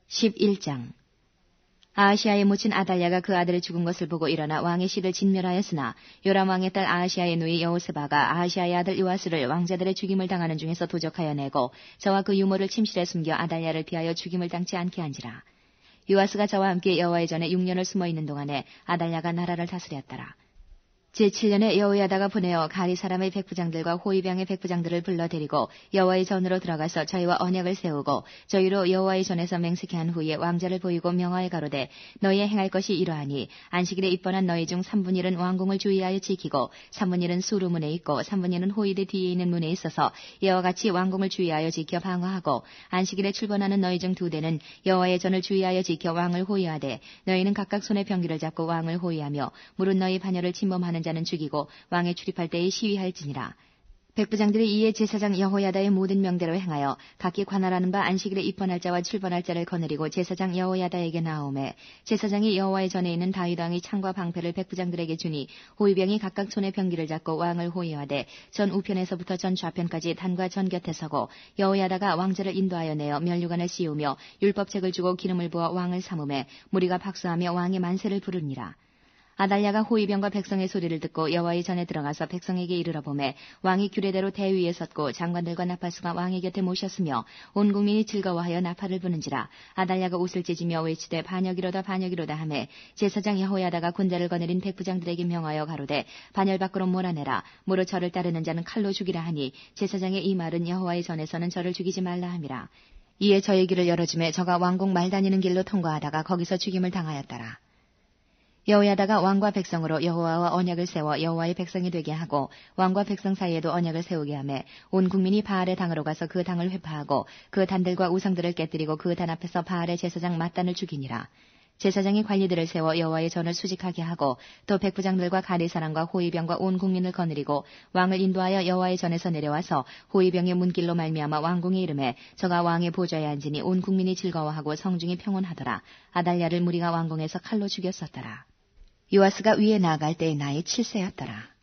11장 아하시아의 모친 아달랴가 그 아들의 죽은 것을 보고 일어나 왕의 씨를 진멸하였으나 요람 왕의 딸 아하시아의 누이 여호스바가 아하시아의 아들 요아스를 왕자들의 죽임을 당하는 중에서 도적하여 내고 저와 그 유모를 침실에 숨겨 아달랴를 피하여 죽임을 당치 않게 한지라. 요아스가 저와 함께 여호와의 전에 6년을 숨어 있는 동안에 아달랴가 나라를 다스렸더라. 제7년에 여호야다가 보내어 가리 사람의 백부장들과 호위병의 백부장들을 불러 데리고 여호와의 전으로 들어가서 저희와 언약을 세우고 저희로 여호와의 전에서 맹세케 한 후에 왕자를 보이고 명하에 가로되 너희의 행할 것이 이러하니 안식일에 입번한 너희 중 3분의 1은 왕궁을 주의하여 지키고 3분의 1은 수루문에 있고 3분의 1은 호위대 뒤에 있는 문에 있어서 이와 같이 왕궁을 주의하여 지켜 방어하고 안식일에 출번하는 너희 중 2대는 여호와의 전을 주의하여 지켜 왕을 호위하되 너희는 각각 손에 병기를 잡고 왕을 호위하며 물은 너희 반열을 침범하는 자는 죽이고 왕에 출입할 때에 시위할지니라. 백부장들이 이에 제사장 여호야다의 모든 명대로 행하여 각기 관할하는 바 안식일에 입번할 자와 출번할 자를 거느리고 제사장 여호야다에게 나아오매 제사장이 여호와의 전에 있는 다윗 왕의 창과 방패를 백부장들에게 주니 호위병이 각각 손에 병기를 잡고 왕을 호위하되 전 우편에서부터 전 좌편까지 단과 전 곁에 서고 여호야다가 왕자를 인도하여 내어 면류관을 씌우며 율법책을 주고 기름을 부어 왕을 삼음에 무리가 박수하며 왕의 만세를 부르니라. 아달랴가 호위병과 백성의 소리를 듣고 여호와의 전에 들어가서 백성에게 이르러 보매 왕이 규례대로 대위에 섰고 장관들과 나팔수가 왕의 곁에 모셨으며 온 국민이 즐거워하여 나팔을 부는지라. 아달랴가 옷을 찢으며 외치되 반역이로다 반역이로다 하매 제사장 여호야다가 군대를 거느린 백부장들에게 명하여 가로되 반열 밖으로 몰아내라. 무릇 저를 따르는 자는 칼로 죽이라 하니 제사장의 이 말은 여호와의 전에서는 저를 죽이지 말라 함이라. 이에 저의 길을 열어주매 저가 왕궁 말 다니는 길로 통과하다가 거기서 죽임을 당하였더라. 여호야다가 왕과 백성으로 여호와와 언약을 세워 여호와의 백성이 되게 하고 왕과 백성 사이에도 언약을 세우게 하며 온 국민이 바알의 당으로 가서 그 당을 회파하고 그 단들과 우상들을 깨뜨리고 그 단 앞에서 바알의 제사장 맏단을 죽이니라. 제사장이 관리들을 세워 여호와의 전을 수직하게 하고 또 백부장들과 가리 사람과 호위병과 온 국민을 거느리고 왕을 인도하여 여호와의 전에서 내려와서 호위병의 문길로 말미암아 왕궁에 이르매 저가 왕의 보좌에 앉으니 온 국민이 즐거워하고 성중이 평온하더라. 아달랴를 무리가 왕궁에서 칼로 죽였었더라. 요아스가 위에 나아갈 때의 나이 7세였더라.